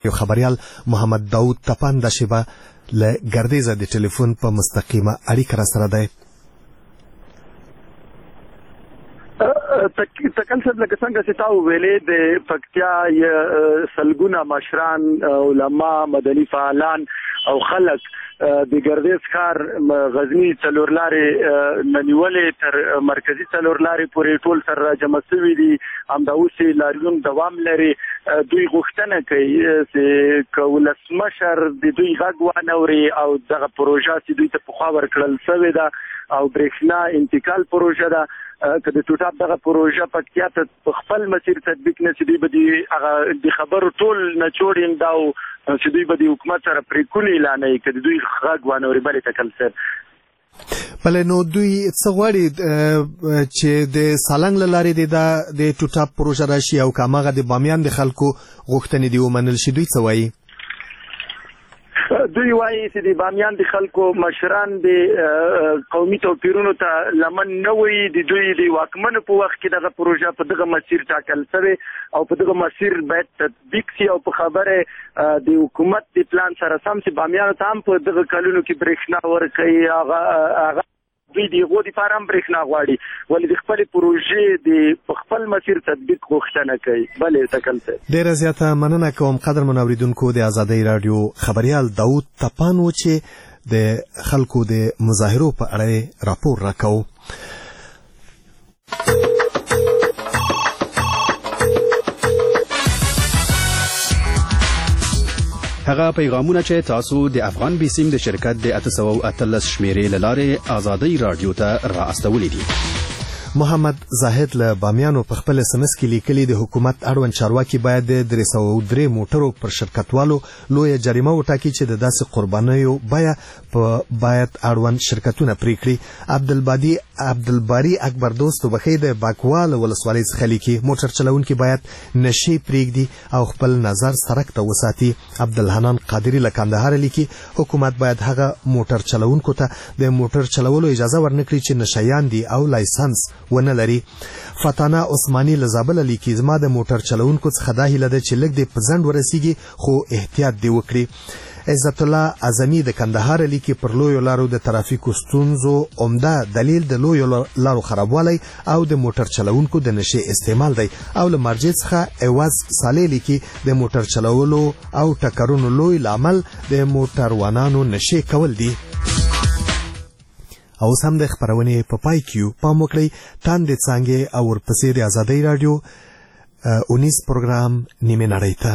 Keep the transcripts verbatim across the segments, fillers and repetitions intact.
یو خبریال محمد داود تپان د شیبه له ګردیزه د ټلیفون په مستقیمه اړیکه را سره دی. تکل صاحب لکه څنګه چې تاسو ویلې د پکتیا سلګونه مشران علما مدني فعالان او خلک د ګردیز ښار غزنی څلور لارې ننیولې تر مرکزی څلور لارې پورې ټول سره راجمع شوي دي. همدا اوس لاریون دوام لري. دوی غوښتنه کوي چې که ولسمشر د دوی غږ وانوري او دغه پروژه چې دوی ته پخوا ورکړل شوې ده او برېښنا انتقال پروژه ده، که د ټوټاپ دغه پروژه پکتیا ته په خپل مسیر تطبیق نه شي، دوی به د خبرو ټول نچوړ دا چې دوی به د حکومت سره پریکونې اعلانوي که د دوی غږ وانوري. بلې تکل صاحب بله نو دوی څه غواړي چې د سالنګ له لارې د ټوټاپ پروژه راشي او که هماغه د بامیان د خلکو غوښتنې دي ومنل شي، دوی څه وایي؟ دوی وایي چې د بامیان د خلکو مشران د قومي توپیرونو ته لمن نه وایي. د دوی د واکمنو په وخت کې دغه پروژه په دغه مسیر ټاکل شوی او په دغه مسیر باید تطبیق شي او په خبره د حکومت د پلان سره سم چې بامیانو ته هم په دغه کلونو کې برېښنا ورکوي. هغه دوی د هغو دپاره هم برېښنا غواړي، ولې د خپلې پروژې د په خپل مسیر تطبیق غوښتنه کوي. بلې تکل صاحب ډېره زیاته مننه کوم قدرمن اورېدونکو. د ازادۍ راډیو خبریال داود تپان و چې د خلکو د مظاهرو په اړه راپور راکوو. هغه پیغامونه چې تاسو د افغان بیسیم د شرکت د اته سوه او اتلس شمیرې له لارې ازادۍ راډیو ته را استولی دي. محمد زاهد له بامیانو په خپل اس ام اس کې لیکلي د حکومت اړوند چارواکي باید د درې سوه او درې موټرو پر شرکتوالو لویه جریمه وټاکي چې د داسې قربانیو بیه په باید اړوند شرکتونه پرې کړي. عبدالبادي عبدالباري اکبر دوست وبخښئ د باکوال ولسوالۍ څخه لیکي موټر چلونکي باید نشي پرېږدي او خپل نظر سړک ته وساتي. عبدالحنان قادري له کندهار لیکي حکومت باید هغه موټر چلونکو ته د موټر چلولو اجازه ورنکړي چې نشیان دي او لایسنس ونه لري. فتانه عثماني له زابله لیکي زما د موټر چلونکو څخه دا هیله ده چې لږ دې په ځنډ ورسیږي خو احتیاط دې وکړي. عزت الله اعظمي د کندهار لیکي پر لویو لارو د ترافیکو ستونزو عمده دلیل د لویو لارو خرابوالی او د موټر چلونکو د نشې استعمال دی او له مرجع څخه عوض صالح لیکي د موټر چلولو او ټکرونو لوی لامل د موټروانانو نشې کول دي. او اوس هم د خپرونې په پای کې پام وکړئ تاندې څانګې او ورپسې د ازادۍ راډیو اونیز پروګرام نیمه نړۍ ته.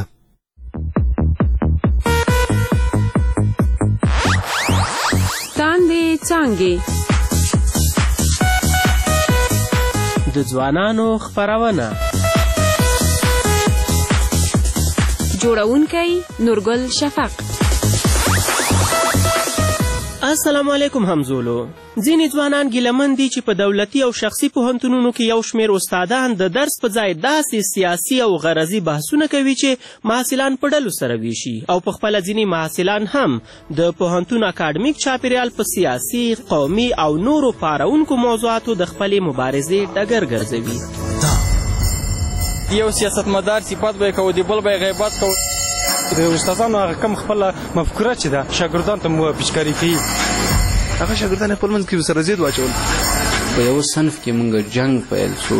تاندې څانګې د ځوانانو خپرونه، جوړونکی نورګل شفق. السلام علیکم همزولو. ځینې ځوانان ګیلمن دي چې په دولتي او شخصي پوهنتونونو کې یو شمېر استادان د درس په ځای داسې سیاسي او غرضي بحثونه کوي چې محصلان په ډلو سره ویشي او په خپله ځینې محصلان هم د پوهنتون اکاډمیک چاپیریال په سیاسي، قومي او نورو پارونکو موضوعاتو د خپلې مبارزې ډګر ګرځوي. یو سیاستمدار صفات به یې کوو، د بل به یې غیبت کوو. د استادانو هغه کم خپله مفکوره چې ده شاګردانو ته مو پیشکاري کوي، هغه شاګردان خپل منځ کې سره ضد واچول. په یو صنف کې موږ جنګ پیل شو.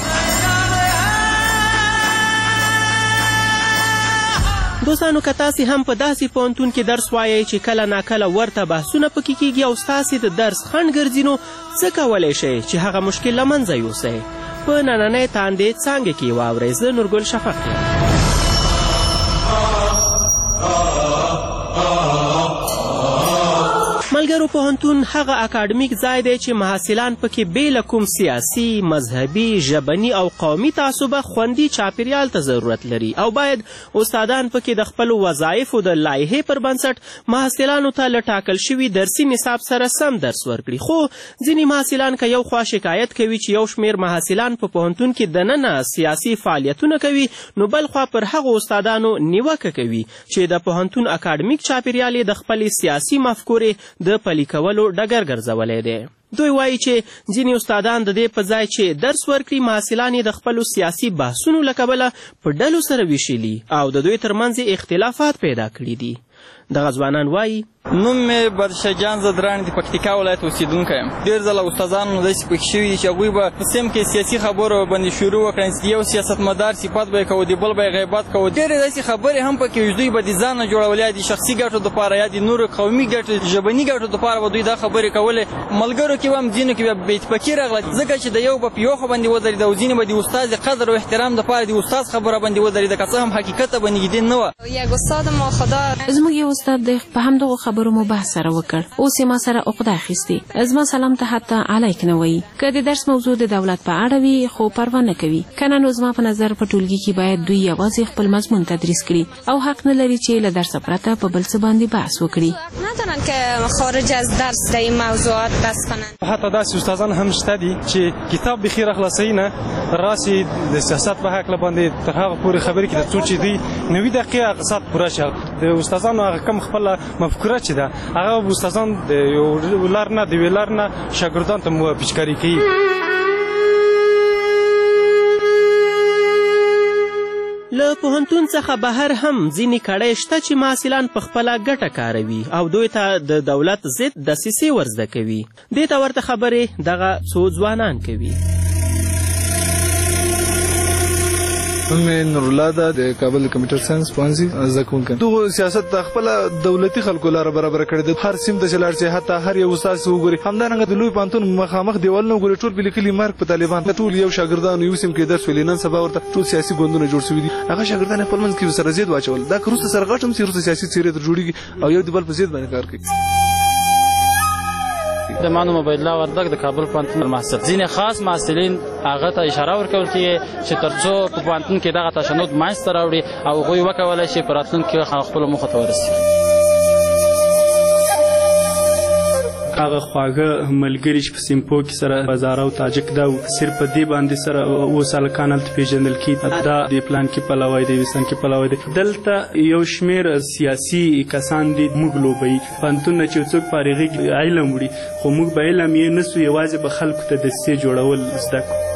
دوستانو که تاسې هم په داسې پوهنتون کې درس وایئ چې کله ناکله ورته بحثونه پکې کیږي او ستاسې د درس خنډ ګرځي، نو څه کولی شئ چې هغه مشکل له منځه یوسئ؟ په نننۍ تاندې څانګې کې واورئ. زه نورګل شفق یم. ملګرو، پوهنتون هغه اکاډمیک ځای دی چې محصلان پکې بې له کوم سیاسي، مذهبي، ژبني او قومي تعصبه خوندي چاپیریال ته ضرورت لري او باید استادان پکې د خپلو وظایفو د لایحې پر بنسټ محصلانو ته له ټاکل شوي درسي نصاب سره سم درس ورکړي. خو ځینې محصلان که یو خوا شکایت کوي چې یو شمېر محصلان په پوهنتون کې دننه سیاسي فعالیتونه کوي، نو بل خوا پر هغو استادانو نیوکه کوي چې د پوهنتون اکاډمیک چاپیریال د خپلې سیاسي مفکورې د پلي کولو ډګر ګرځولی دی. دوی وایي چې ځینې استادان د دې په ځای چې درس ورکړي محصلان یې د خپلو سیاسي بحثونو له کبله په ډلو سره ویشلي او د دوی ترمنځ اختلافات پیدا کړي دي. دغه ځوانان وایي نوم مې بدرشاه زدران د پکتیکا ولایت اوسېدونکی یم. ډېر ځله استادانو داسې پکې شوي دي چې هغوی به په سیم کې سیاسي خبرو باندې شروع وکړي چې یو سیاستمدار صفت به یې کوو د بل به یې غیبت کوو. ډېرې داسې خبرې هم پکې وي چې دوی به د ځان نه جوړولې یا د شخصي ګټو دپاره یا د نورو قومي ګټو ژبني ګټو دپاره به دوی دا خبرې کولې. ملګرو کې به هم ځینو کې به بې اتفاقي راغله ځکه چې د یو به په یو خوا باندې ودرېده او ځینې به د استاد د قدر او احترام دپاره د استاد خبره باندې ودرېده که څه هم حقیقت به نږدې نه وه. یک استاد ما خدا زموږ یو استاد دی په همدغو خبرو مو بحث سره وکړ. اوس یې ما سره عقده اخیستې. زما سلام ته حتی علیک نه وایي. که د درس موضوع د دولت په اړه وي خو پروا نه کوي. که نه نو زما په نظر په ټولګي کې باید دوی یوازې خپل مضمون تدریس کړي او حق نه لري چې له درسه پرته په بل څه باندې بحث وکړي. ندارن که خارج از درس د این موضوعات بحث کنن. حتی داسې استادان هم شته دي چې کتاب بخیر اخلاصوي نه راسي د سیاست په هکله باندې تر هغه پورې خبرې کوي څو چې دوی نوي دقیقې اقتصاد پوره شي. د استادانو هغه کم خپله مفکوره چې ده هغه استادان د یو لار نه د یوې لار نه شاګردانو ته مو پیچکاري کوي. له پوهنتون څخه بهر هم ځینې کړۍ شته چې محصلان په خپله ګټه کاروي او دوی ته د دولت ضد دسیسې ورزده کوي. دې ته ورته خبرې دغه څو ځوانان کوي. نوم مې نورالله ده د کابل د کمپیوټر ساینس پوهنځي زده کوونکی. دغو سیاست د خپله دولتي خلکو لاره برابره کړې ده. هر سیم ته چې لاړ شي حتی هر یو استاد چې وګوري همدارنګه د لوی پوهنتون مخامخ دیوالونه وګوري ټول پې لیکلي مرګ په طالبان. ټول یو شاګردانو یو سیم کې درس ویلي. نن سبا ورته ټول سیاسي ګوندونه جوړ شوي دي. هغه شاګردان یې خپل منځ کې سره ضد واچول. دا که وروسته سره غټ هم سي وروسته سیاسي څېرې تر جوړېږي او یو د بل په ضد باندې کار کوي. د مانو عبید الله وردګ د کابل پوهنتون محصل. ځینې خاص محصلین هغه ته اشاره ورکول کېږي چې تر څو په پوهنتون کې دغه تشنج منځته راوړي او هغوی وکولی شي په راتلونکي کې خپلو موخو ته ورسي. هغه خواږه ملګري چې په سیمپو کې سره بازار او تاجک دا صرف په دې باندې سره اوس هلکان هلته پېژندل کېږي دا د پلان کې پلوی دی ویستان کې پلوی دی. دلته یو شمېر سیاسي کسان دي موږ لوبوي. پوهنتون چې څوک فارغېږي علم وړي خو موږ به علم یې نه سو یوازې به خلکو ته دسیسې جوړول زده کړو.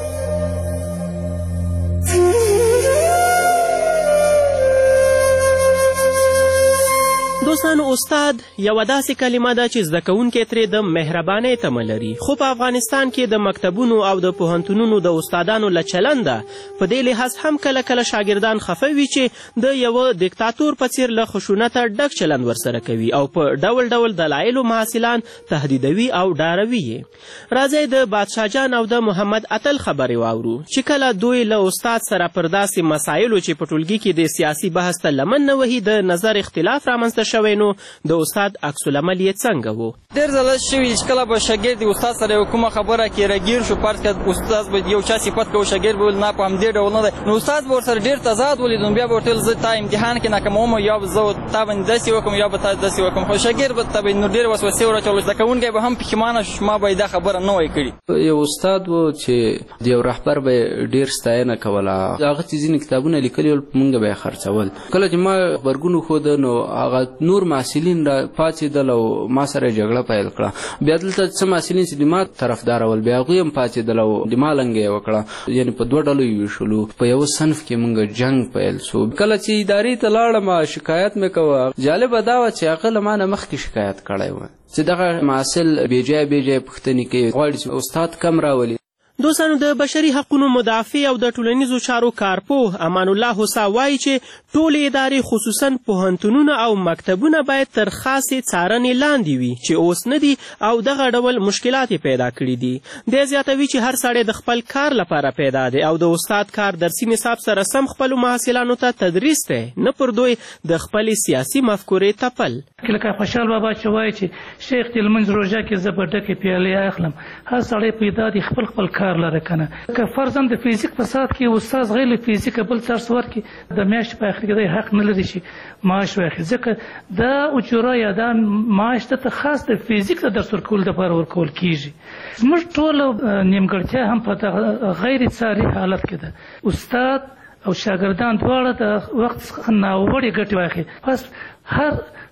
دوستانو استاد یوه داسې کلمه ده چې زده کوونکی ترې د مهربانۍ تمه لري خو په افغانستان کې د مکتبونو او د پوهنتونونو د استادانو له چلنده په دې لحاظ هم کله کله شاګردان خفه وي چې د یوه دیکتاتور په څیر له خشونته ډک چلند ورسره کوي او په ډول ډول دلایلو محصلان تهدیدوي او ډاروي یې. راځئ د بادشاه جان او د محمد اتل خبرې واورو چې کله دوی له استاد سره پر داسې مسایلو چې په ټولګي کې د سیاسي بحث ته لمن نه وهي د نظر اختلاف رامنځته شوی نو د استاد عکس العمل یې څنګه و. ډېر ځله شوي چې کله به شاګرد د استاد سره یو کومه خبره کې راګیر شو فرض کړه استاد به یو چا صفت کوو شاګرد به ویل نه په همدې ډول نه دی نو استاد به ورسره ډېر تضاد ولید نو بیا به ورته ویل زه تا امتحان کې ناکاموم یا به زه تا باندې داسې وکړم یا به تا داسې وکړم خو شاګرد به ته به نو ډېرې وسوسې ور اچولې زده کوونکی به هم پښیمانه شو ما به یې دا خبره نه وای کړې. یو استاد و چې د یو رهبر به ډېر ستاینه کوله هغه چې ځینې کتابونه لیکلي ول مونږ به یې خرڅول. کله چې ما غبرګون وښوده نو هغه نور محصلین را پاڅېدل او ما سره جګړه پیل کړه. بیا دلته څه محصلین چې د ما طرفداره ول بیا هغوی هم پاڅېدل او د ما لنګه یې وکړه یعنې په دوه ډلو یې ویشلو. په یوه صنف کې مونږ جنګ پیل سو. کله چې ادارې ته لاړم شکایت مې کوه جالبه دا وه چې هغه له ما نه مخکې شکایت کړی و چې دغه محصل بېجایه بېجایه پوښتنې کوي غواړي چې استاد کم راولي. دوستانو د بشري حقونو مدافع او د ټولنیزو چارو کارپوه امان الله هوسا وایي چې ټولې ادارې خصوصا پوهنتونونه او مکتبونه باید تر خاصې څارنې لاندې وي چې اوس نه دي او دغه ډول مشکلات یې پیدا کړي دي. دی زیاتوي چې هر سړی د خپل کار لپاره پیدا دی او د استاد کار درسي نصاب سره سم خپلو محصلانو ته تدریس دی نه پر دوی د خپلې سیاسي مفکورې تپل. لکه خوشحال بابا چې وایي چې شیخ د لمونځ روژه کې زه به ډکې پیالې اخلم هر سړی پیدا دی خپل خپل کار لره کنه. که فرضاً د فیزیک په ساعت کې استاد غیر فیزیک بل څه ورکړي د میاشتې په اخر کې دی حق نه لري چې معاش واخلي ځکه دا اجوره یا دا معاش ته خاص د فیزیک د درس ورکولو لپاره ورکول کیږي. زموږ ټوله نیمګړتیا هم په دغه غیر څاري حالت کې ده. استاد او شاګردان دواړه د وخت څخه ناوړې ګټې واخلي. پس هر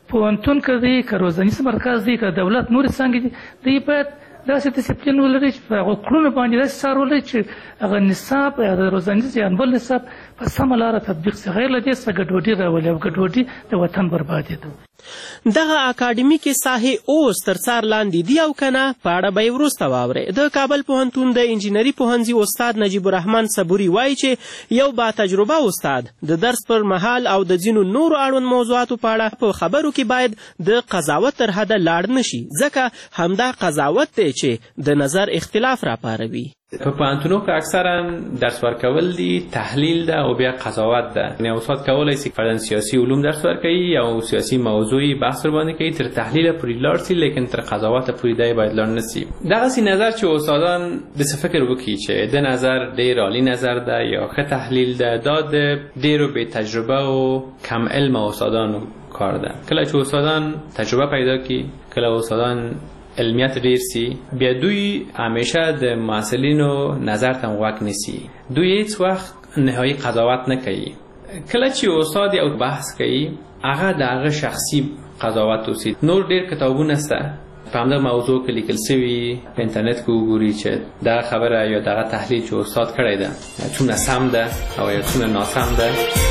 پوهنتون که دی که روزنیز مرکز دی که دولت نور څنګه دي دی باید داسې ډیسپلین ولري چې په هغو کړنو باندې داسې څار ولري چې هغه نصاب د روزنیز یا بل نصاب په سمه لاره تطبیق شي. غیر له دې څخه ګډوډي راولي او ګډوډي د وطن بربادي ده. دغه اکاډمیکې ساحې اوس تر څار لاندې دي او که نه په اړه به یې وروسته واورئ. د کابل پوهنتون د انجینري پوهنځي استاد نجیب الرحمن صبوري وایي چې یو با تجربه استاد د درس پر مهال او د ځینو نورو اړوند موضوعاتو په اړه په خبرو کې باید د قضاوت تر حده لاړ نشي، ځکه همدا قضاوت دی چې د نظر اختلاف راپاروي. په پوهنتونو کې اکثرا درس ورکول دي تحلیل ده او بیا قضاوت ده. یعنې استاد کولی شي فرضاً سیاسي علوم درس ورکوي یا سیاسي موضوعي بحث ورباندې کوي، تر تحلیل پورې لاړ شي لیکن تر قضاوت پورې دی باید لاړ نه شي. دغسې نظر چې استادان داسې فکر وکړي چې د نظر ډېر عالي نظر ده یا ښه تحلیل ده، دا د ډېرو بې تجربه او کم علمه استادانو کار ده. کله چې استادان تجربه پیدا کړي، کله استادان علمیت ډیر سي، بیا دوی همیشه د محصلینو نظر ته غوږ نیسي. دوی هیڅ وخت نهایی قضاوت نه کوي. کله چې استاد یو بحث کوي هغه د هغه شخصي قضاوت وسي. نور ډیر کتابونه شته په همدغه موضوع کې لیکل سوي، په انټرنیټ کې وګوري چې دغه خبره یا دغه تحلیل چې استاد کړی ده څومره سم ده او یا څومره ناسم ده.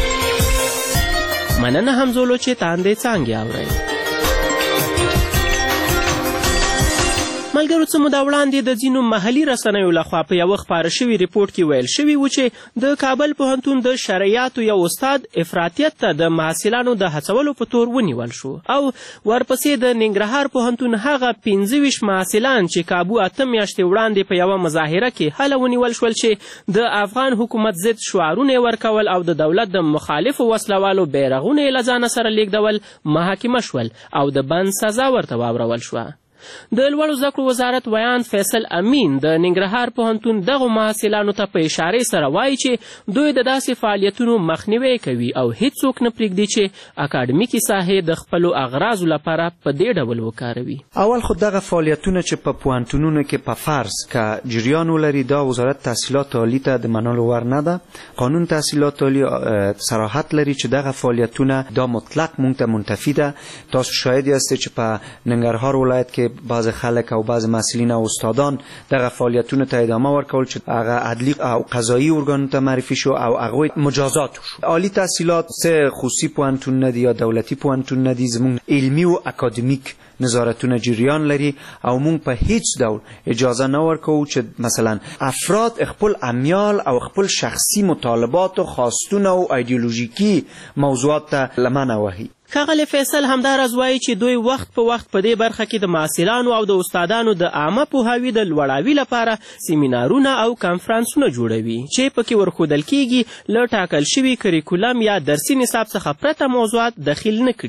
مننه همزولو چې تاندې څانګې اورئ. ملګرو څه موده وړاندې د ځینو محلي رسنیو لخوا په یوه خپاره شوي ریپورټ کې ویل شوي و چې د کابل پوهنتون د شرعیاتو یو استاد افراطیت ته د محصلانو د هڅولو په تور ونیول شو او ورپسې د ننګرهار پوهنتون هغه پنځه ویشت محصلان چې کابو اته میاشتې وړاندې په یوه مظاهره کې هله ونیول شول چې د افغان حکومت ضد شعارونه یې ورکول او د دولت د مخالفو وسلوالو بیرغونه یې له ځانه سره لیږدول محاکمه شول او د بند سزا ورته واورول شوه. د لوړو زده کړو وزارت ویان فیصل امین د ننګرهار پوهنتون دغو محصلانو ته په اشارې سره وایي چې دوی د داسې فعالیتونو مخنیوی کوي او هیڅوک نه پرېږدي چې اکاډمیکي ساحې د خپلو اغراضو لپاره په دې ډول وکاروي. اول خو دغه فعالیتونه چې په پوهنتونونو کې په فرض که جریان ولري، دا وزارت تحصیلات عالی ته د منلو وړ نه ده. قانون تحصیلات عالی صراحت لري چې دغه فعالیتونه دا مطلق مونږ ته منتفي ده. تاسو شاهد یاستئ چې په ننګرهار ولایت کې بعض خلک او بعض مسئولین او استادان دغه فعالیتونو ته ادامه ورکول چې هغه عدلی او قضایی ارګانو ته معرفي شو او هغوی مجازات شو. عالی تحصیلات سه خصوصي پوهنتون ندي یا دولتي پوهنتون ندي، زموږ علمي او اکادمیک نظارتونه جریان لري او مونږ په هیڅ ډول اجازه نه ورکوو چې مثلا افراد خپل امیال او خپل شخصي مطالبات او خواستونه او ایدئولوژیکي موضوعات ته لمنه وهي. ښاغلی فیصل همداراز وایي چې دوی وخت په وخت په دې برخه کې د محصلانو او د استادانو د عامه پوهاوي د لوړاوي لپاره سیمینارونه او کنفرانسونه جوړوي چې پکې ورښودل کیږي له ټاکل شوي کریکولم یا درسي نصاب څخه پرته موضوعات دخیل نه کړي.